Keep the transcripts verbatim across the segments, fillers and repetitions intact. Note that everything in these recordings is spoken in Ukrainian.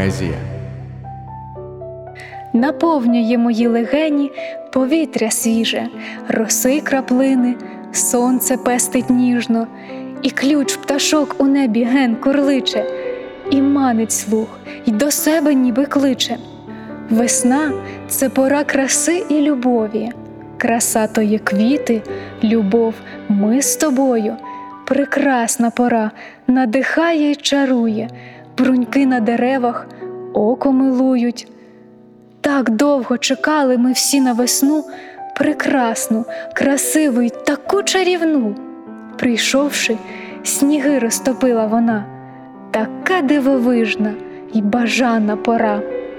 поезія. Наповнює мої легені повітря свіже, роси краплини, сонце пестить ніжно, і ключ пташок у небі ген курличе, і манить слух, й до себе ніби кличе. Весна – це пора краси і любові, краса то є квіти, любов – ми з тобою. Прекрасна пора, надихає й чарує, бруньки на деревах око милують. Так довго чекали ми всі на весну, прекрасну, красиву й таку чарівну. Прийшовши, сніги розтопила вона, така дивовижна й бажана пора.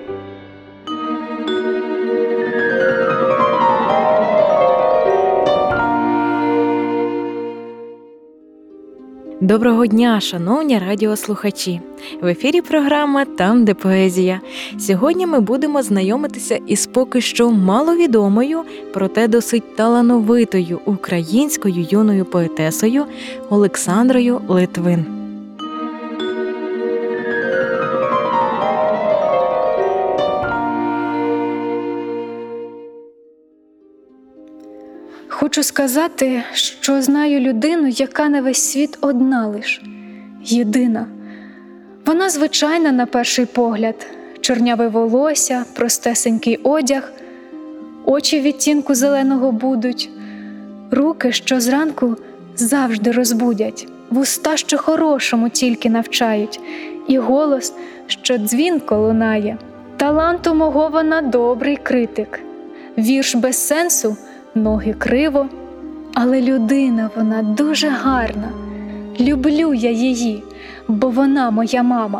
Доброго дня, шановні радіослухачі! В ефірі програма «Там, де поезія». Сьогодні ми будемо знайомитися із поки що маловідомою, проте досить талановитою українською юною поетесою Олександрою Литвин. Хочу сказати, що знаю людину, яка на весь світ одна лиш, єдина. Вона звичайна на перший погляд, чорняве волосся, простесенький одяг, очі відтінку зеленого будуть, руки, що зранку завжди розбудять, вуста, що хорошому тільки навчають, і голос, що дзвінко лунає. Таланту мого вона добрий критик, вірш без сенсу, ноги криво, але людина вона дуже гарна. Люблю я її, бо вона моя мама.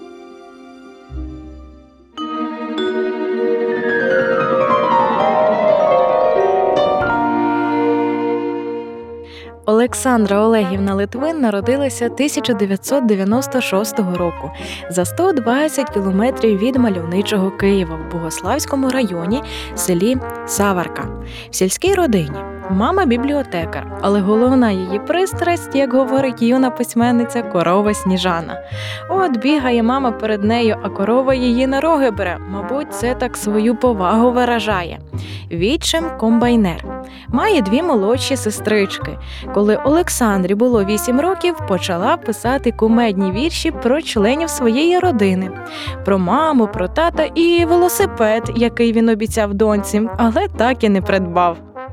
Олександра Олегівна Литвин народилася тисяча дев'ятсот дев'яносто шостого року за сто двадцять кілометрів від мальовничого Києва в Богославському районі, селі Саварка. В сільській родині. Мама бібліотекар, але головна її пристрасть, як говорить юна письменниця, корова Сніжана. От бігає мама перед нею, а корова її на роги бере. Мабуть, це так свою повагу виражає. Відчим комбайнер. Має дві молодші сестрички. Коли Олександрі було вісім років, почала писати кумедні вірші про членів своєї родини. Про маму, про тата і велосипед, який він обіцяв доньці, але так і не придбав.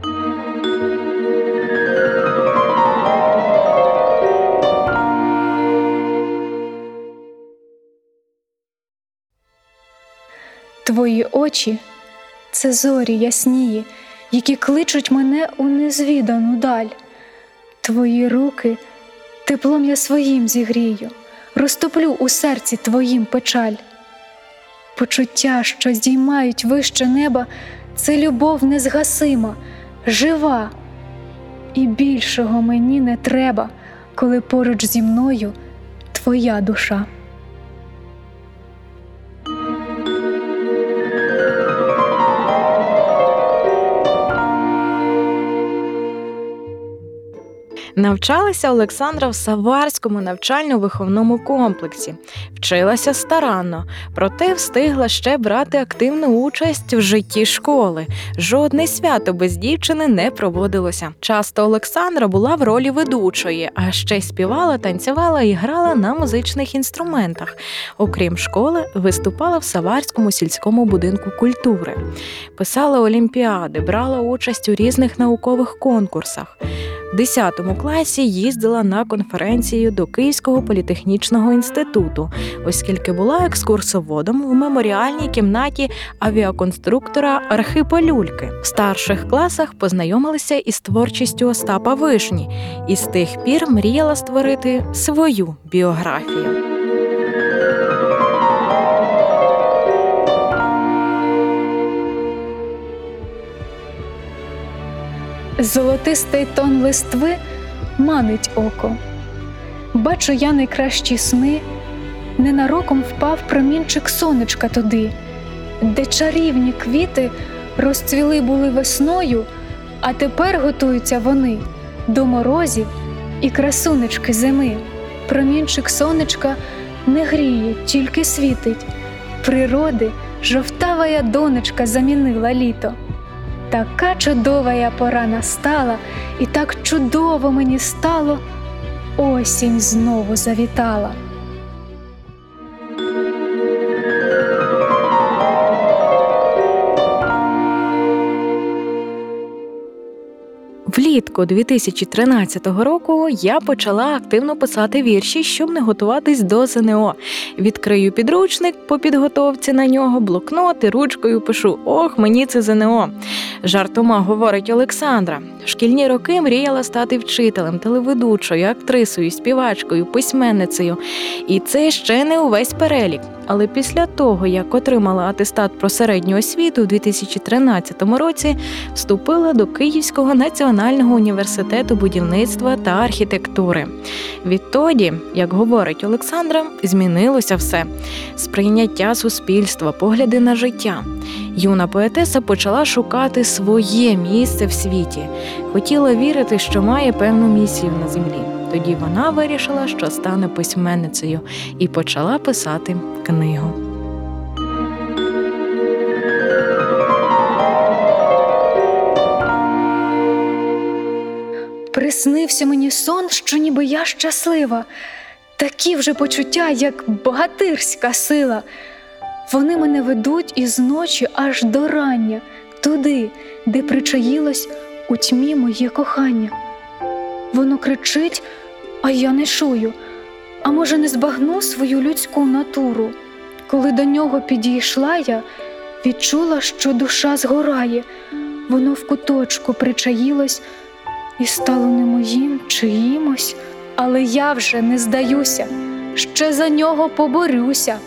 Твої очі – це зорі яснії, які кличуть мене у незвідану даль. Твої руки – теплом я своїм зігрію, розтоплю у серці твоїм печаль. Почуття, що здіймають вище неба – це любов незгасима, жива. І більшого мені не треба, коли поруч зі мною твоя душа. Навчалася Олександра в Саварському навчально-виховному комплексі. Вчилася старанно, проте встигла ще брати активну участь в житті школи. Жодне свято без дівчини не проводилося. Часто Олександра була в ролі ведучої, а ще й співала, танцювала і грала на музичних інструментах. Окрім школи, виступала в Саварському сільському будинку культури. Писала олімпіади, брала участь у різних наукових конкурсах. В десятому класі їздила на конференцію до Київського політехнічного інституту, оскільки була екскурсоводом в меморіальній кімнаті авіаконструктора Архипа Люльки. В старших класах познайомилися із творчістю Остапа Вишні і з тих пір мріяла створити свою біографію. Золотистий тон листви манить око. Бачу я найкращі сни, ненароком впав промінчик сонечка туди, де чарівні квіти розцвіли були весною, а тепер готуються вони до морозів і красунечки зими. Промінчик сонечка не гріє, тільки світить, природы жовтавая донечка замінила літо. Така чудовая пора настала, і так чудово мені стало, осінь знову завітала. Влітку дві тисячі тринадцятого року я почала активно писати вірші, щоб не готуватись до ЗНО. Відкрию підручник по підготовці на нього, блокнот і ручкою пишу «Ох, мені це ЗНО». Жартома говорить Олександра. В шкільні роки мріяла стати вчителем, телеведучою, актрисою, співачкою, письменницею. І це ще не увесь перелік. Але після того, як отримала атестат про середню освіту у дві тисячі тринадцятому році, вступила до Київського національного університету будівництва та архітектури. Відтоді, як говорить Олександра, змінилося все. Сприйняття суспільства, погляди на життя. Юна поетеса почала шукати своє місце в світі. Хотіла вірити, що має певну місію на землі. Тоді вона вирішила, що стане письменницею, і почала писати книгу. Приснився мені сон, що ніби я щаслива. Такі вже почуття, як богатирська сила. Вони мене ведуть із ночі аж до рання, туди, де причаїлось у тьмі моє кохання. Воно кричить, а я не чую. А може, не збагну свою людську натуру? Коли до нього підійшла я, відчула, що душа згорає. Воно в куточку причаїлось і стало не моїм, чиїмось. Але я вже не здаюся, ще за нього поборюся.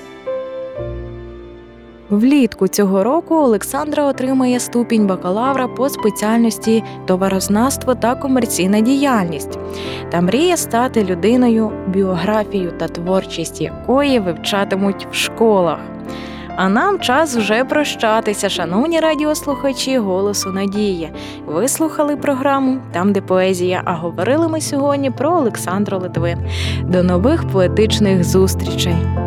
Влітку цього року Олександра отримає ступінь бакалавра по спеціальності товарознавство та комерційна діяльність. Та мріє стати людиною, біографію та творчість якої вивчатимуть в школах. А нам час вже прощатися, шановні радіослухачі «Голосу Надії». Ви слухали програму «Там, де поезія», а говорили ми сьогодні про Олександру Литвин. До нових поетичних зустрічей!